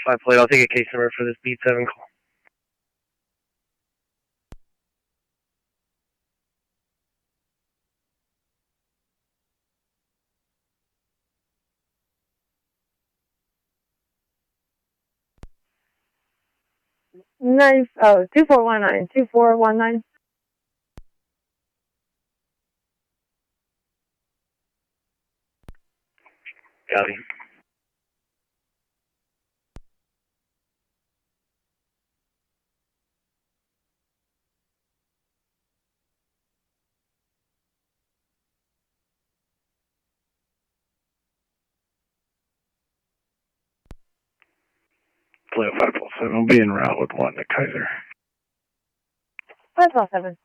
5 plate. I'll take a case number for this Beat 7 call. Nice. 2419. 2419. Copy. Flight 547 will be en route with 1 to Kaiser. 507.